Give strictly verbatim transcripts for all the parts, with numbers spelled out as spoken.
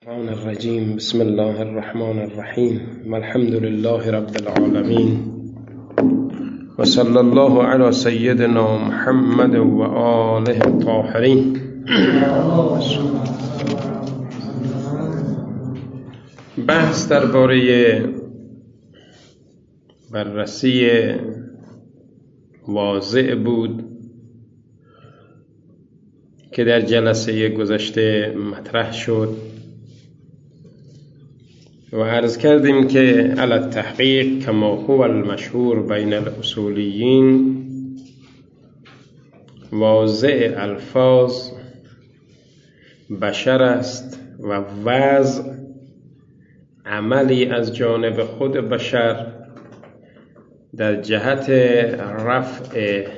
الرحمن الرجیم بسم الله الرحمن الرحیم والحمد لله رب العالمین و صلی الله علی سیدنا محمد و آله الطاهرین. بحث درباره بررسی واضع بود که در جلسه گذشته مطرح شد و عرض کردیم که علی التحقیق کما هو المشهور بین الاصولیین، واضع الفاظ بشر است و وضع عملی از جانب خود بشر در جهت رفع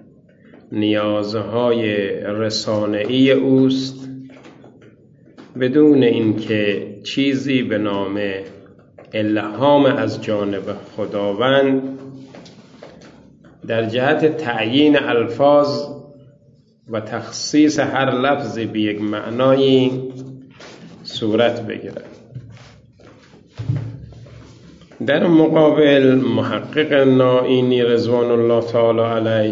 نیازهای رسانه‌ای اوست، بدون اینکه چیزی به نام الهام از جانب خداوند در جهت تعیین الفاظ و تخصیص هر لفظی به یک معنایی صورت بگیرد. در مقابل محقق نائینی رضوان الله تعالی علیه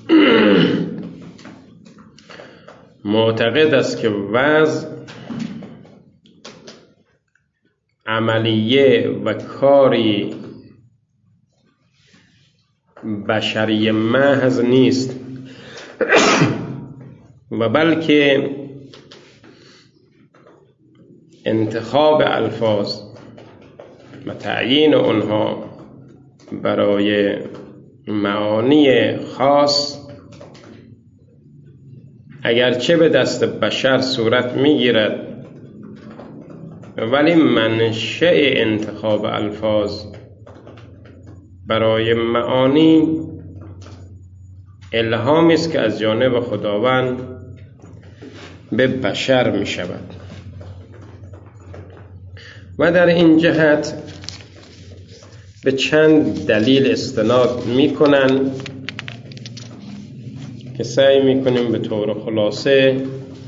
معتقد است که وضع عملیه و کاری بشری محض نیست و بلکه انتخاب الفاظ و تعیین آنها برای معانی خاص اگرچه به دست بشر صورت میگیرد، ولی منشأ انتخاب الفاظ برای معانی الهامی است که از جانب خداوند به بشر می شود. و در این جهت به چند دلیل استناد می کنن که سعی می کنیم به طور خلاصه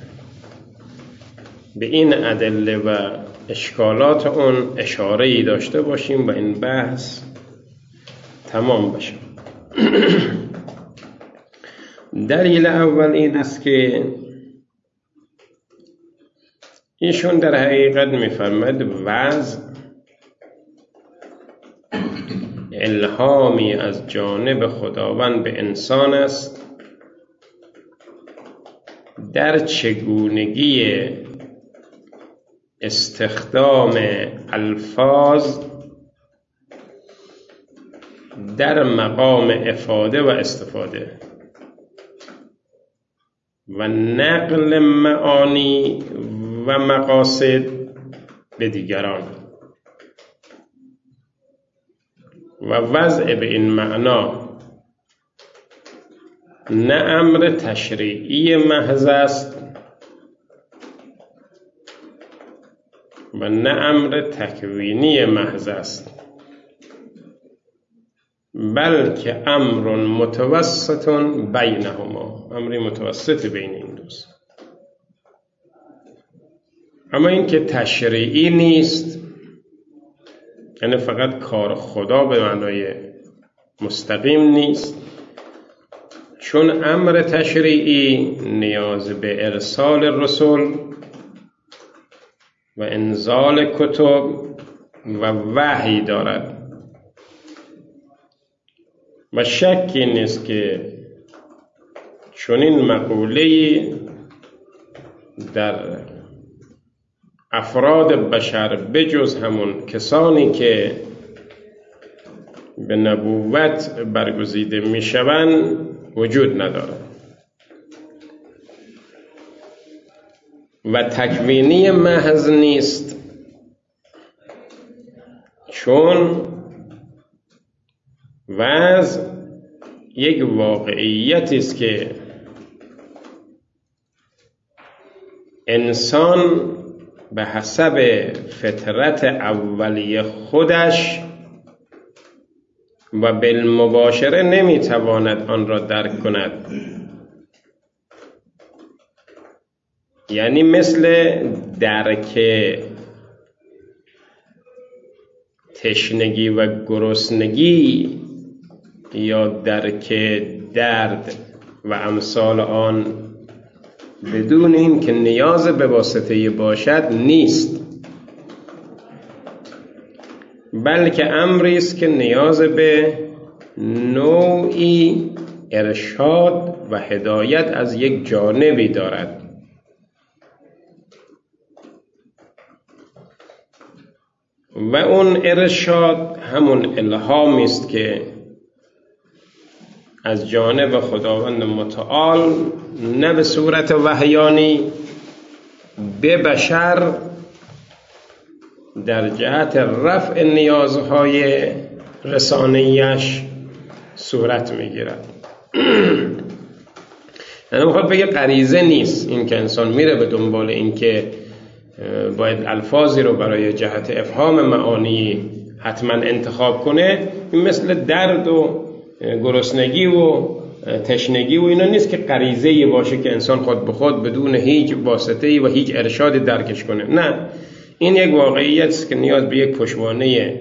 به این ادله و اشکالات اون اشاره‌ای داشته باشیم و این بحث تمام بشه. دلیل اول این است که ایشون در حقیقت می‌فرماید وضع الهامی از جانب خداوند به انسان است در چگونگی استخدام الفاظ در مقام افاده و استفاده و نقل معانی و مقاصد به دیگران و وضع به این معنا نه امر تشریعی محض است و نه امر تکوینی محض است، بلکه امر متوسط بینهما، امری متوسط بین این دوست. اما این که تشریعی نیست، یعنی فقط کار خدا به معنای مستقیم نیست، چون امر تشریعی نیاز به ارسال رسول و انزال کتب و وحی دارد و شکی نیست که چنین مقوله‌ای در افراد بشر بجز همون کسانی که به نبوت برگزیده میشوند وجود ندارد و تکوینی محض نیست، چون وضع یک واقعیتی است که انسان به حسب فطرت اولیه خودش و بالمباشره نمیتواند آن را درک کند یعنی مثل درک تشنگی و گرسنگی یا درک درد و امثال آن بدون این که نیاز به واسطه باشد نیست، بلکه امری است که نیاز به نوعی ارشاد و هدایت از یک جانبی دارد. و اون ارشاد همون الهامی است که از جانب خداوند متعال نه به صورت وحیانی به بشر در جهت رفع نیازهای رسانیش صورت میگیرد. یعنی میخواد بگه غریزه نیست این که انسان میره به دنبال این که باید الفاظی رو برای جهت افهام معانی حتما انتخاب کنه. این مثل درد و گرسنگی و تشنگی و اینا نیست که غریزه‌ای باشه که انسان خود به خود بدون هیچ واسطه‌ای و هیچ ارشادی درکش کنه. نه، این یک واقعیت است که نیاز به یک پشتوانه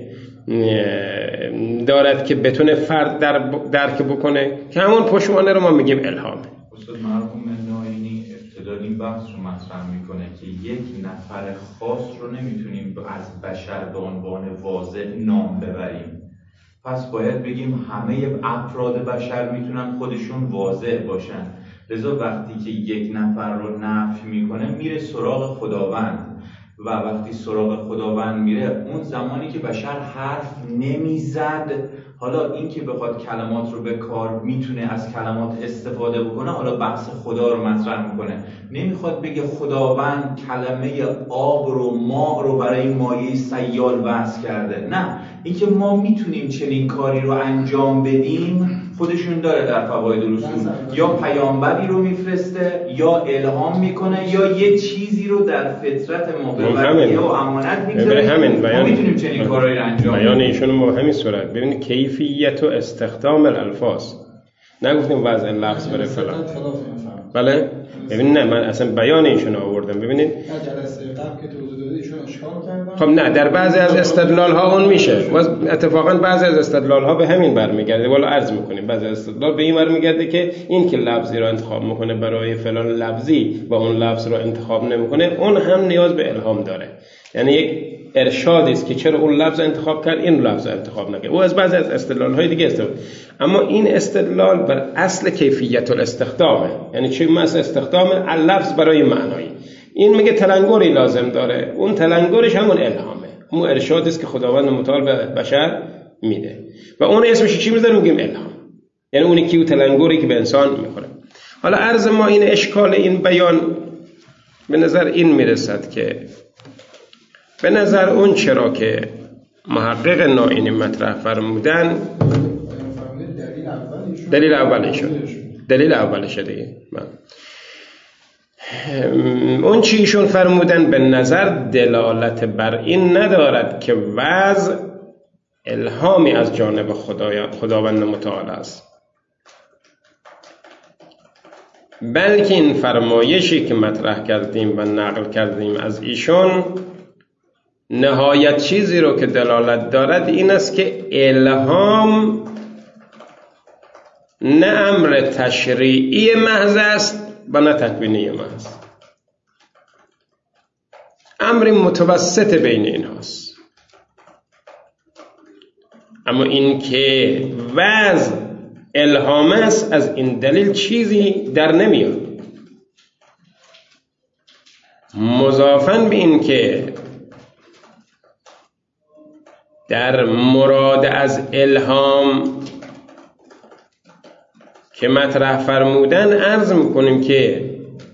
دارد که بتونه فرد در درک بکنه که همون پشتوانه رو ما میگیم الهام. استاد مرحوم ناینی ابتدا این بحث رو مطرح میکنه که یک نفر خاص رو نمیتونیم از بشر به عنوان واضح نام ببریم، پس باید بگیم همه افراد بشر میتونن خودشون واضح باشن. لذا وقتی که یک نفر رو نفی میکنه میره سراغ خداوند و وقتی سراغ خداوند میره اون زمانی که بشر حرف نمیزد، حالا این که بخواد کلمات رو به کار میتونه از کلمات استفاده بکنه، حالا بحث خدا رو مطرح میکنه. نمیخواد بگه خداوند کلمه آب رو ماء رو برای مایع سیال وضع کرده. نه، اینکه ما میتونیم چنین کاری رو انجام بدیم خودشون داره در فواید رسول. یا پیامبری رو میفرسته یا الهام میکنه یا یه چیزی رو در فطرت ما به وحی و امانت میگذاره. ما میتونیم چنین کارایی رو انجام بدیم. بیان ایشون با همین صورت ببینید کیفیت و استخدام الالفاظ، نگفتیم وضع لفظ بره فلان. بله ببینید، نه من اصلا بیان ایشون آوردم. ببینید جلسه قبل که توضیح داده ایشون اشکال کردن. خب نه، در بعضی از استدلال ها اون میشه. اتفاقا بعضی از استدلال ها به همین برمیگرده. والا عرض میکنیم بعضی از استدلال به این برمیگرده که این که لفظی رو انتخاب میکنه برای فلان لفظی و اون لفظ رو انتخاب نمیکنه، اون هم نیاز به الهام داره. یعنی یک ارشادی است که چرا اون لفظ انتخاب کرد، این لفظ انتخاب نکرد. او از بعضی از استدلال های دیگه استفاده. اما این استدلال بر اصل کیفیت الاستخدامه. یعنی چی اصل استخدام اللفظ برای معنایی. این میگه تلنگری لازم داره، اون تلنگرش همون الهامه، اون ارشادی است که خداوند متعال به بشر میده و اون اسمش چی میذاره؟ میگیم الهام. یعنی اون کیو تلنگری که به انسان میخوره. حالا عرض ما این اشکال این بیان به نظر این میرسد که به نظر اون چرا که محقق ناینی مطرح فرمودن دلیل اولشه دلیل اولشه دیگه. اون چی ایشون فرمودن به نظر دلالت بر این ندارد که وضع الهامی از جانب خداوند متعال است، بلکه این فرمایشی که مطرح کردیم و نقل کردیم از ایشون نهایت چیزی رو که دلالت دارد این است که الهام نه امر تشریعی محض است و نه تکوینی محض، امر متوسط بین این هاست. اما این که وضع الهام است از این دلیل چیزی در نمیاد. مضافاً به این که در مراد از الهام که مطرح فرمودن عرض میکنیم که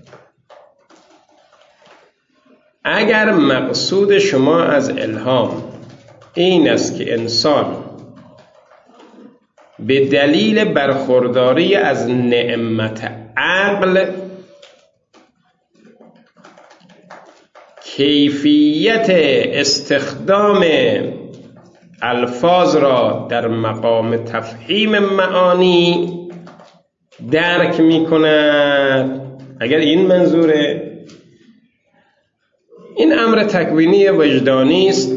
اگر مقصود شما از الهام این است که انسان به دلیل برخورداری از نعمت عقل کیفیت استخدام الفاظ را در مقام تفهیم معانی درک می کند، اگر این منظوره این امر تکوینی وجدانی است،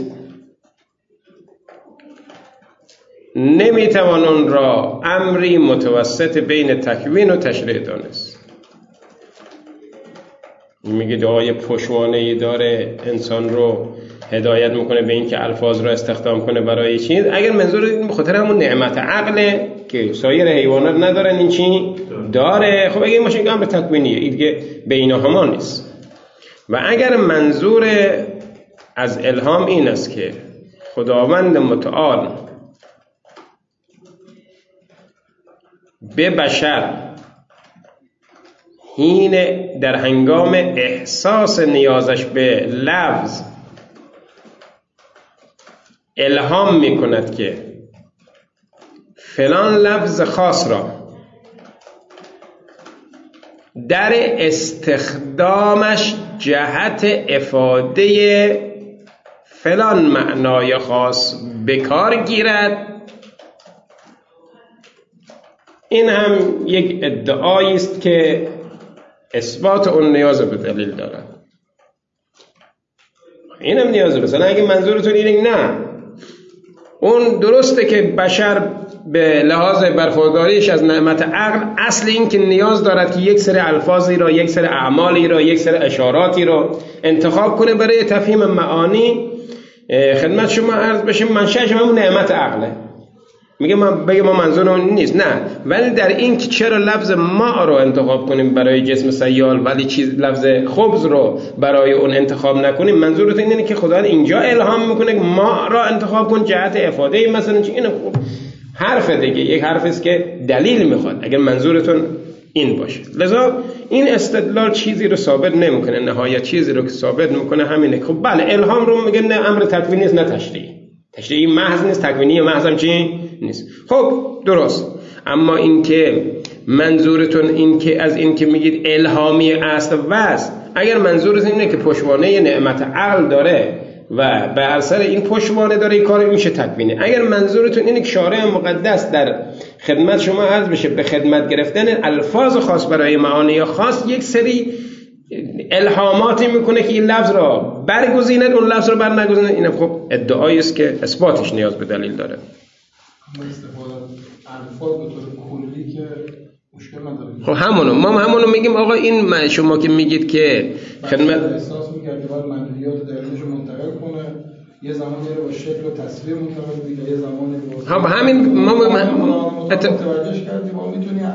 نمیتوان اون را امری متوسط بین تکوین و تشریع دانست. میگه دعای پشوانه‌ای داره انسان رو هدایت میکنه به این که الفاظ رو استخدام کنه برای چیز. اگر منظور این بخاطر همون نعمت عقله که سایر حیوانات ندارن، این چی داره، خب اگه این باشه امر تکوینیه، این دیگه بین همان نیست. و اگر منظور از الهام این است که خداوند متعال به بشر حین در هنگام احساس نیازش به لفظ الهام می کند که فلان لفظ خاص را در استخدامش جهت افاده فلان معنای خاص بکار گیرد، این هم یک ادعایی است که اثبات اون نیاز به دلیل دارد. این هم نیاز. مثلا اگه منظورتون اینه نه اون درسته که بشر به لحاظ برخورداریش از نعمت عقل اصل این که نیاز دارد که یک سری الفاظی را، یک سری اعمالی را، یک سری اشاراتی را انتخاب کنه برای تفهیم معانی. خدمت شما عرض بشه منشأش همون نعمت عقله. میگه من بگه ما منظور اون نیست، نه، ولی در این که چرا لفظ ما رو انتخاب کنیم برای جسم سیال ولی چیز لفظ خبز رو برای اون انتخاب نکنیم، منظورت اینه که خدا اینجا الهام میکنه که ما را انتخاب کن جهت افاده مثلا چی. اینو خوب حرف دیگه، یک حرفی است که دلیل میخواد اگر منظورتون این باشه. لذا این استدلال چیزی رو ثابت نمیکنه، نهایت چیزی رو که ثابت میکنه همینه. خب بله الهام رو میگه نه امر تکوینی است نه تشریعی. تشریعی محض نیست، تکوینی محض هم چی نیست. خب درست. اما این که منظورتون این که از این که میگید الهامی است و است، اگر منظورتون اینه که پشتوانه نعمت عقل داره و به اثر این پشتوانه داره این کار میشه تکوینه. اگر منظورتون اینه که شارع مقدس در خدمت شما عرض بشه به خدمت گرفتن الفاظ خاص برای معانی خاص یک سری الهاماتی میکنه که این لفظ را برگزیند اون لفظ را بر نگزیند، این خب ادعایی است که اثباتش نیاز به دلیل داره. استفاده الفاظ به طور کلی که مشکل نداره. خب همونو ما همونو میگیم آقا این شما که میگید که خدمت احساس می‌کرد که باید منویات درونش رو منتقل کنه، یه زمانی رو با شکل و تصویر منتقل می‌کنه، یه زمانی با ها همین ما متوجهش کردیم ما میتونیم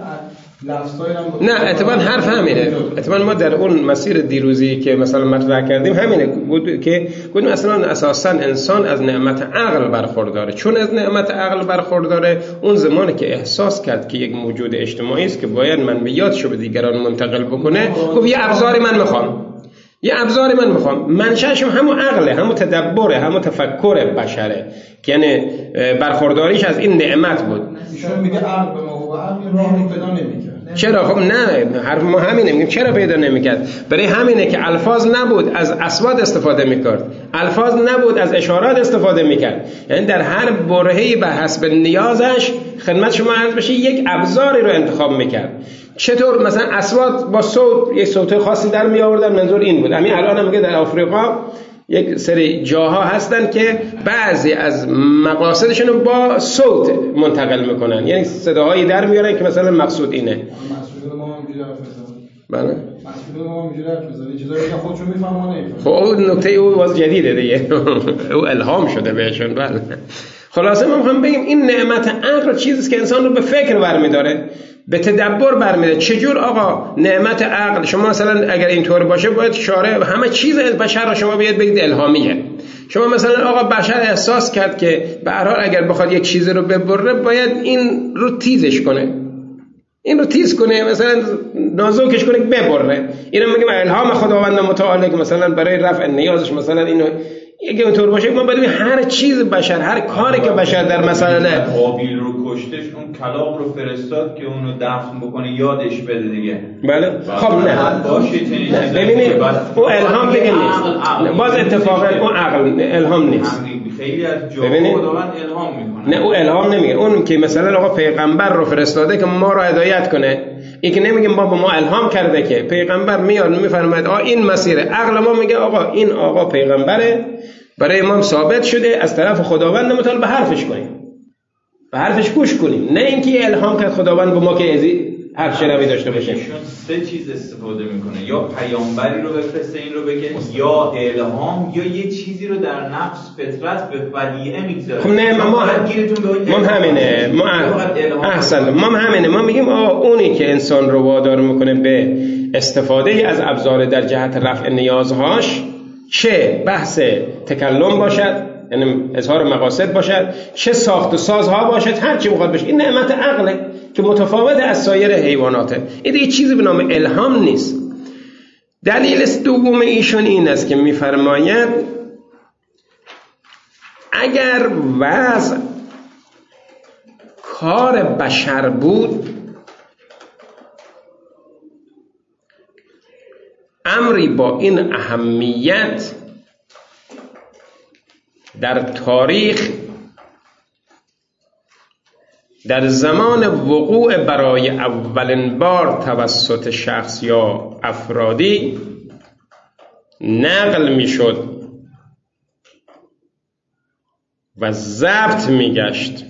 لفظای هم نه اتفاقا حرف همینه. اتفاقا ما در اون مسیر دیروزی که مثلا مطرح کردیم همینه بود که گفتیم اصلا اساسا انسان از نعمت عقل برخورداره. چون از نعمت عقل برخورداره اون زمانی که احساس کرد که یک موجود اجتماعی است که باید منویاتشو به دیگران منتقل بکنه، گفت یه ابزاری من میخوام یه ابزاری من میخوام منشأش همون عقله، همون تدبره، همون تفکر بشره که یعنی برخورداریش از این نعمت بود. ایشون میگه عقل به ما و عقل راهی پیدا نمی‌کنه. چرا؟ خب نه حرف ما همینه، میگیم چرا پیدا نمیکرد؟ برای همینه که الفاظ نبود از اصوات استفاده میکرد، الفاظ نبود از اشارات استفاده میکرد، یعنی در هر برهه‌ای به حسب نیازش خدمت شما عرض بشه یک ابزاری رو انتخاب میکرد. چطور؟ مثلا اصوات با صوت یک صوت خاصی در می آوردن، منظور این بود. همین الان هم میگه در آفریقا یک سری جاها هستن که بعضی از مقاصدشون با صوت منتقل میکنن، یعنی صداهایی در میارن که مثلا مقصود اینه. مسئول ما هم اینجوری حرف میزنن. بله مسئول ما هم اینجوری حرف میزنن، چیزایی که خودشون میفهمن نمیفهمن. خب اون نکته او واز جدیده دیگه. او الهام شده بهشون. بله خلاصه ما میخوام بگیم این نعمت عقل چیزیه که انسان رو به فکر برمی‌داره، به تدبر برمی‌داره. چجور آقا نعمت عقل شما مثلا اگر اینطور باشه باید شارع همه چیز بشر رو شما باید بگید الهامیه. شما مثلا آقا بشر احساس کرد که به هر حال اگر بخواد یک چیز رو ببره باید این رو تیزش کنه، این رو تیز کنه، مثلا نازکش کنه ببره. اینو میگیم الهام خداوند متعال که مثلا برای رفع نیازش مثلا اینو اگه اونطور باشه ما بدیم هر چیز بشر، هر کاری که بشر در مسئله قابیل رو کشتش اون کلاغ رو فرستاد که اونو دفن بکنه یادش بده دیگه. بله خب نه باشه چنین ببینید اون الهام دیگه نیست، باز اتفاقا اون عقل الهام نیست. خیلی از جاها خداوند الهام میکنه. نه اون الهام نمیگه، اون که مثلا آقا پیغمبر رو فرستاده که ما رو هدایت کنه، این که نمیگیم ما به ما الهام کرده، که پیغمبر میاد میفرماید آ این مسیره، عقل ما میگه آقا این آقا پیغمبره، برای ما ثابت شده از طرف خداوند، متعال به حرفش کنیم، به حرفش گوش کنیم، نه اینکه الهام کرد خداوند به ما که ازی هر شروی داشته باشیم. سه چیز استفاده میکنه، یا پیامبری رو بفرسته این رو بگه، یا الهام، یا یه چیزی رو در نفس فطرت به ودیعه میگذاره. خب نه ما ما همینه، ما احسن ما همینه، ما میگیم آقا اونی که انسان رو وادار میکنه به استفاده از ابزار در جهت رفع نیازهاش، چه بحث تکلم باشد یعنی اظهار مقاصد باشد، چه ساخت و سازها باشد، هر چی بخواد باشه، این نعمت عقله که متفاوت از سایر حیواناته. این دیگه چیزی به نام الهام نیست. دلیل دوم ایشون این است که میفرماید اگر وضع کار بشر بود، امری با این اهمیت در تاریخ در زمان وقوع برای اولین بار توسط شخص یا افرادی نقل می شد و ضبط می گشت،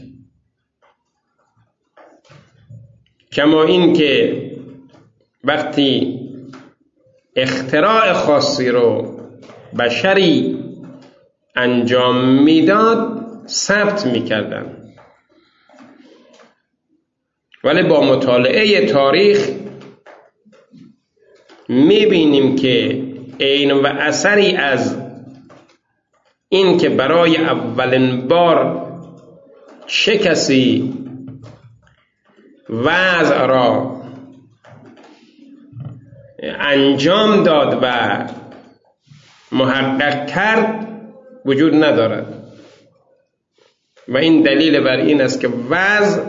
کما این که وقتی اختراع خاصی رو بشری انجام میداد ثبت میکردن، ولی با مطالعه تاریخ میبینیم که عین و اثری از این که برای اولین بار چه کسی وضع را انجام داد و محقق کرد وجود ندارد، و این دلیل بر این است که وضع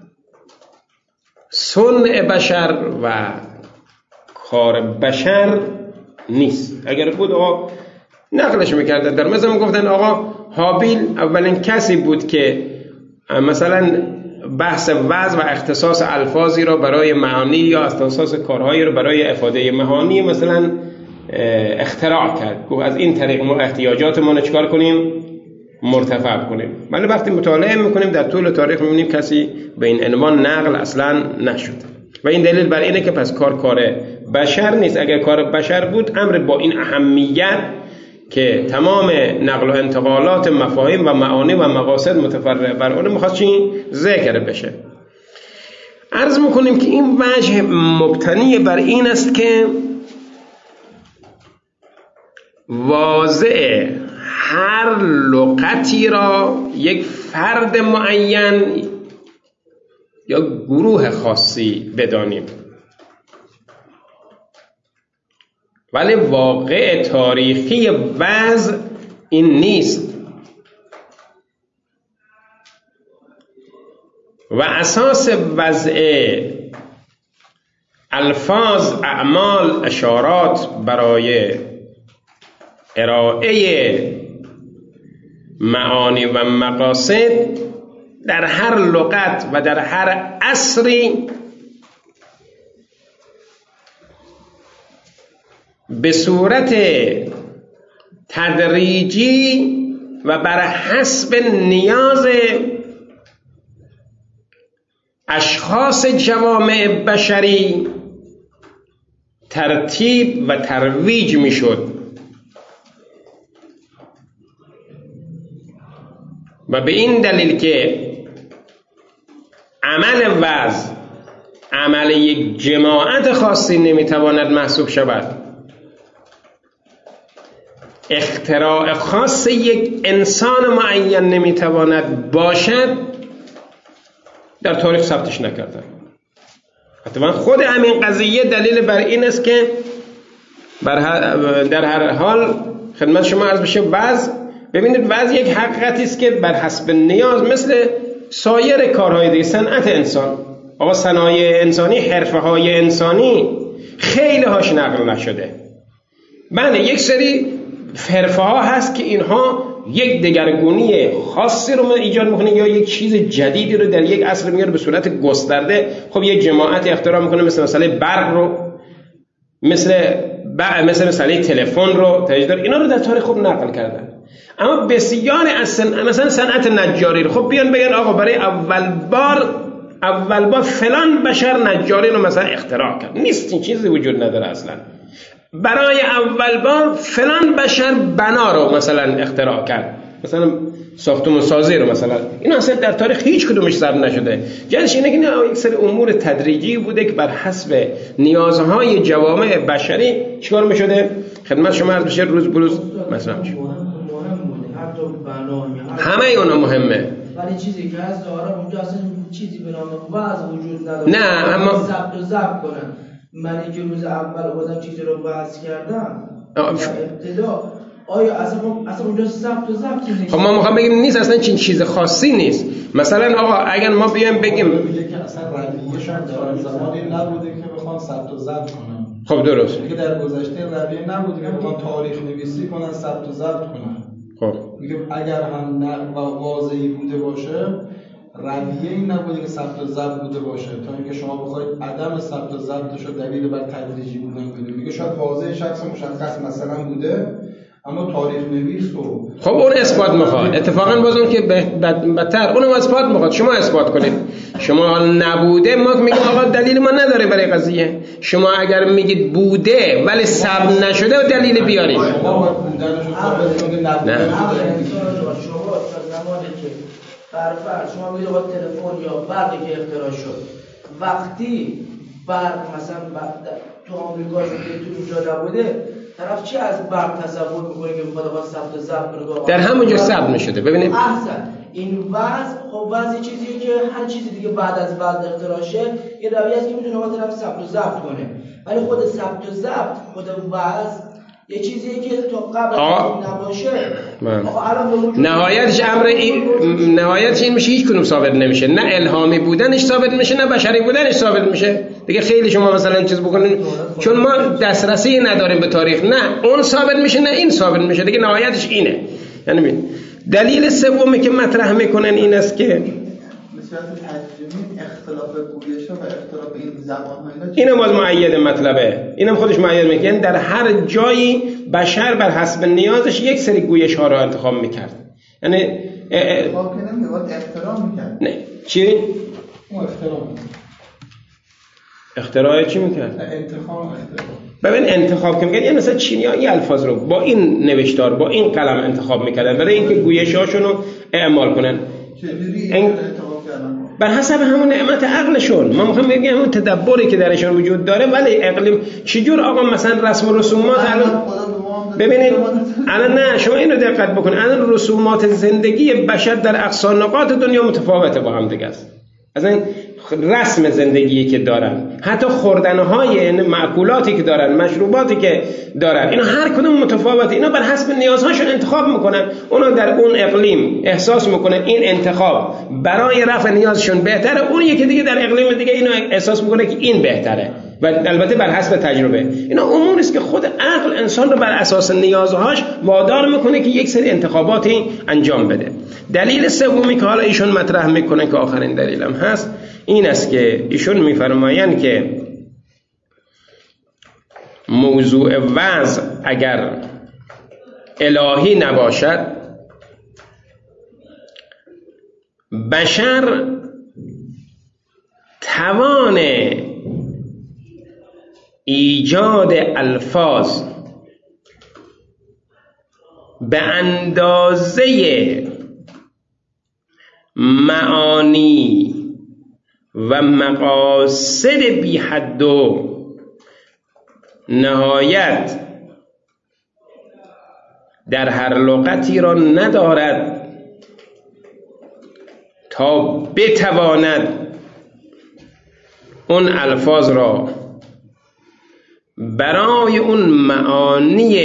صنع بشر و کار بشر نیست. اگر بود آقا نقلش میکرده، در مثلا گفتن آقا هابیل اولین کسی بود که مثلا بحث وضع و اختصاص الفاظی را برای معانی یا اختصاص کارهایی را برای افاده معانی مثلا اختراع کرد، گفت از این طریق ما احتیاجات ما چکار کنیم؟ مرتفع کنیم. ولی وقتی مطالعه میکنیم در طول تاریخ میبینیم کسی به این عنوان نقل اصلا نشد، و این دلیل بر اینه که پس کار کار بشر نیست. اگر کار بشر بود امر با این اهمیت که تمام نقل و انتقالات مفاهیم و معانی و مقاصد متفرع بر اون میخواست چی؟ ذکر بشه. عرض میکنیم که این وجه مبتنی بر این است که واضع هر لغتی را یک فرد معین یا گروه خاصی بدانیم، ولی واقع تاریخی وضع این نیست و اساس وضع الفاظ، اعمال، اشارات برای ارائه معانی و مقاصد در هر لغت و در هر عصری به صورت تدریجی و بر حسب نیاز اشخاص جوامع بشری ترتیب و ترویج می شد، و به این دلیل که عمل وضع عمل یک جماعت خاصی نمیتواند محسوب شود، اختراع خاص یک انسان معین نمیتواند باشد، در تاریخ ثبتش نکردن. حتما خود همین قضیه دلیل بر این است که در هر حال خدمت شما عرض بشه وضع، ببینید وضع یک حقیقتی است که بر حسب نیاز مثل سایر کارهای دیگه، صنعت انسان، آقا صنایع انسانی، حرفه های انسانی خیلی هاش نقل نشده. بله یک سری حرفه ها هست که اینها یک دگرگونی خاصی رو ایجاد میکنه یا یک چیز جدیدی رو در یک عصر میاره به صورت گسترده. خب یک جماعت اختراع میکنه، مثل مسئله برق رو، مثل مثل مسئله تلفن رو، تجدید اینا رو در تاریخ خوب نقل کردن. اما بسیار از سن... مثلا صنعت نجاری رو خب بیان بگن آقا برای اول بار اول بار فلان بشر نجاری رو مثلا اختراع کرد. نیست، این چیزی وجود نداره اصلا. برای اول بار فلان بشر بنا رو مثلا اختراع کرد، مثلا ساختمان سازی رو مثلا. این اصلا در تاریخ هیچ کدومش ثبت نشده. جالش اینه که یک سری امور تدریجی بوده که بر حسب نیازهای جوامع بشری چیکار می‌شده خدمت شما عرض بشه، روز بروز مثلا همه اونا مهمه. ولی چیزی که هست داره اونجا اصلا چیزی به نام وعظ وجود نداره. نه اما ضبط و ضبط کنن. من که روز اول اومدم چیزی رو وعظ کردم ابتدا، آیا اصلا اصلا اونجا ضبط و ضبطی نیست؟ خب ما میخوام بگیم نیست، اصلا چین چیز خاصی نیست. مثلا آقا اگر ما بیایم بگیم میگه که اصلا رویه‌شون در زمانی نبوده که بخوان ثبت و ضبط کنن. خب درست میگه در گذشته رویه نبوده که بخوان تاریخ نویسی کنن، ثبت و ضبط کنن. خب میگه اگر هم واضحی بوده باشه، رویه این نبوده که ثبت و ضبط بوده باشه، تا اینکه شما بخواید عدم ثبت و ضبطش رو دلیل بر تدریجی بودن بدونید. میگه شاید واضح شخص مشخص مثلا بوده، اما تاریخ نویس و خب اون اثبات میخواد. اتفاقا باز اون که بدتر اونم اثبات میخواد. شما اثبات کنید. شما نبوده، ما میگیم آقا دلیل ما نداره برای قضیه. شما اگر میگید بوده ولی ثبت نشده دلیل بیارید. شما باید بودنشو ثابت کنید. نه شما زمانی که برفر شما میگید آقا تلفن یا برقی که اختراع شد، وقتی برق مثلا تو آمریکا شده تو اینجا نبوده، طرف چی از برق تصور میکنه که میخواد آقا ثبت و ضبط کنه؟ در همونجا ثبت میشده. ببینید احسن این وضع، خب وضع چیزیه که هر چیزی دیگه بعد از وضع اختراع شه یه رویه است که میتونه آقا طرف ثبت و ضبط کنه، ولی خود ثبت و ضبط خود وضع یه چیزیه که تو قبل از نباشه. نهایتش امر این نهایتش این میشه هیچ کدوم ثابت نمیشه. نه الهامی بودنش ثابت میشه، نه بشری بودنش ثابت میشه. دیگه خیلی شما مثلا چیز بکنید چون ما دسترسی نداریم به تاریخ، نه اون ثابت میشه نه این ثابت میشه. دیگه نهایتش اینه. یعنی دلیل سومی که مطرح میکنن این است که اختلاف گویش و اختلاف این زبان ها اینم باز مؤید مطلبه. اینم خودش مؤید میکنه. یعنی در هر جایی بشر بر حسب نیازش یک سری گویش ها را انتخاب میکرد. یعنی انتخاب کنم که باید اختراع میکرد. نه چی؟ اون اختراع اختراع چی میکرد؟ انتخاب اختراع. ببین انتخاب که میکرد یعنی مثلا چینی‌ها این الفاظ رو با این نوشتار با این قلم انتخاب میکردن برای اینکه گویش هاشون رو اعمال کنن. چجوری این... انتخاب کردن؟ بر حسب همون نعمت عقلشون. ما میخوام بگیم همون تدبری که درشون وجود داره. ولی اقلیم چجور آقا مثلا رسم و رسومات الان ببینید الان نه شما اینو دقت بکنید الان رسومات زندگی بشر در اقصا نقاط دنیا متفاوته با هم دیگه است. از این رسم زندگی که دارن، حتی خوردنهای معقولاتی که دارن، مشروباتی که دارن، اینا هر کدوم متفاوته. اینا بر حسب نیازهاشون انتخاب میکنن. اونا در اون اقلیم احساس میکنن این انتخاب برای رفع نیازشون بهتره، اون یکی دیگه در اقلیم دیگه اینو احساس میکنه که این بهتره، و البته بر حسب تجربه. اینا اموری است که خود عقل انسان رو بر اساس نیازهاش وادار میکنه که یک سری انتخاباتی انجام بده. دلیل سومی که حالا ایشون مطرح میکنه که آخرین دلیلم هست این است که ایشون میفرمایند که موضوع وضع اگر الهی نباشد، بشر توان ایجاد الفاظ به اندازه معانی و مقاصد بی حد و نهایت در هر لغتی را ندارد تا بتواند اون الفاظ را برای اون معانی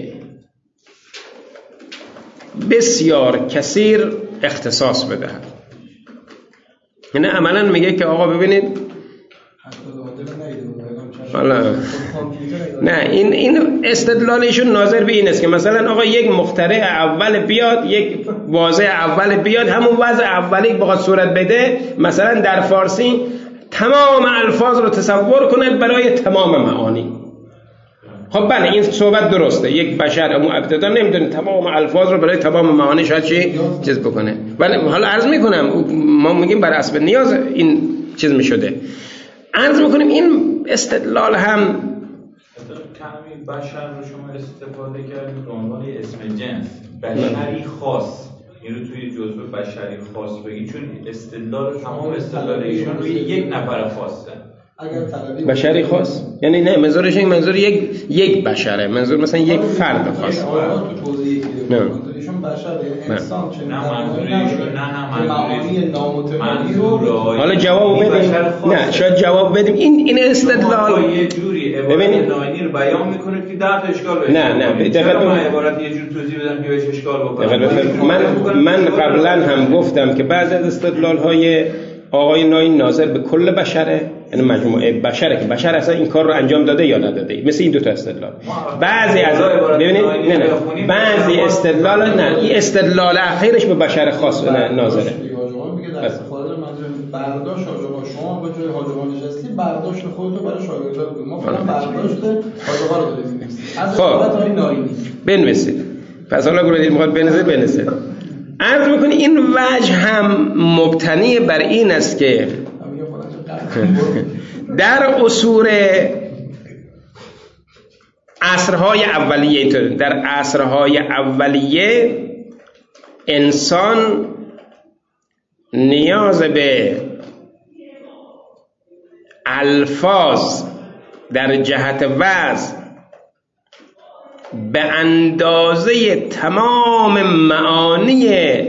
بسیار کثیر اختصاص بدهد. یعنی عملا میگه که آقا ببینید حالا نه این این استدلالشون ناظر به این است که مثلا آقا یک مخترع اول بیاد، یک واژه اول بیاد، همون وضع اولی بخواد صورت بده، مثلا در فارسی تمام الفاظ رو تصور کنه برای تمام معانی. خب بله این صحبت درسته، یک بشر اما ابتدا نمیدونه تمام الفاظ رو برای تمام معانی شاید چی چیز بکنه. ولی حالا عرض میکنم ما میگیم بر حسب نیاز این چیز میشده. عرض میکنیم این استدلال هم کلمه بشر رو شما استفاده کردید به عنوان اسم جنس، بشری خاص، این رو توی جزء بشری خاص بگید، چون استدلال تمام استدلال ایشون روی یک نفر خاصه. بشری خاص یعنی نه منظورش این منظور یک یک بشره، منظور مثلا یک فرد خاص. تو توضیحی که ایشون بشر انسان چه نه منظور ایشون نه نه معانی نامتمامی رو حالا جواب بدیم. نه شاید جواب بدیم. این این استدلال یه جوری عبارت لاینی رو بیان میکنه که در اشکال بشه. نه نه دقیقاً من عبارت یه جور توضیح بدم که بهش اشکال بکنه. من من قبلا هم گفتم که بعضی از استدلال های آقای ناین ناظر به کل بشره، یعنی مجموعه بشره که بشر اصلا این کار رو انجام داده یا نداده، مثل این دو تا استدلال. بعضی از ببینید نه نه بعضی استدلال نه این استدلال اخیرش به بشر خاص ناظره. میگه در استفاده منظور برداشت حاجبا، شما به جای حاجبا نشستی برداشت خودتو برای شاگردات بگو، ما فقط برداشت حاجبا رو داریم می‌نویسیم از عبارت های ناینی بنویسید. پس حالا گروه دید میخواد بنویسه بنویسه. عرض میکنی این وجه هم مبتنی بر این است که در عصور عصرهای اولیه در عصرهای اولیه انسان نیاز به الفاظ در جهت وضع به اندازه تمام معانی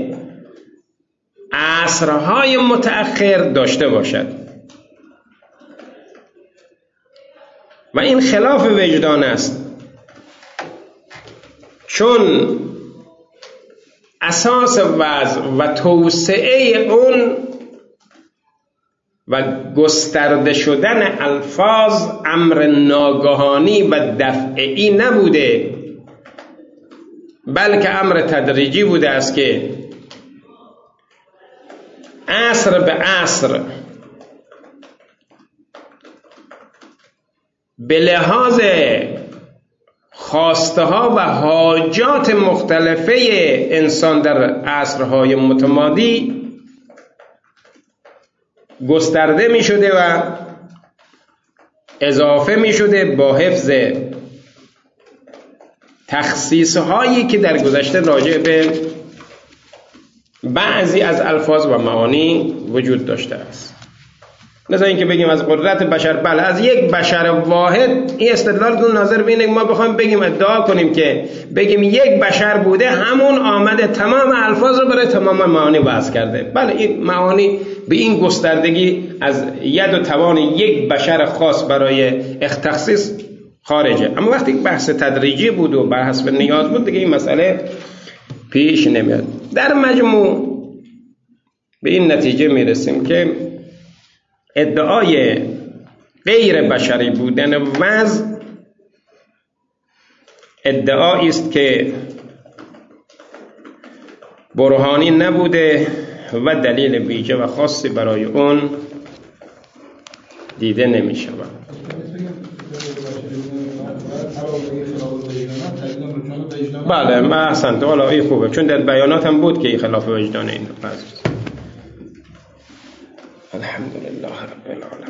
عصرهای متأخر داشته باشد و این خلاف وجدان است، چون اساس وضع و توسعه اون و گسترده شدن الفاظ امر ناگهانی و دفعی نبوده، بلکه امر تدریجی بوده است که عصر به عصر به لحاظ خواسته ها و حاجات مختلفه انسان در عصرهای متمادی گسترده می شده و اضافه می شده با حفظ تخصیص هایی که در گذشته راجع به بعضی از الفاظ و معانی وجود داشته است. مثلا اینکه بگیم از قدرت بشر، بله از یک بشر واحد، این استدلال دون ناظر به اینه که ما بخوایم بگیم ادعا کنیم که بگیم یک بشر بوده، همون آمده تمام الفاظ رو برای تمام معانی وضع کرده. بله این معانی به این گستردگی از ید و توان یک بشر خاص برای تخصیص خارجه. اما وقتی بحث تدریجی بود و بر حسب نیاز بود دیگه این مسئله پیش نمیاد. در مجموع به این نتیجه میرسیم که ادعای غیر بشری بودن وضع ادعایی است که برهانی نبوده و دلیل ویژه و خاصی برای اون دیده نمی شود. بله من احسنت، والا این خوبه، چون در بیانات هم بود که این خلاف وجدان این رو پذیرفت. الحمدلله رب العالمین.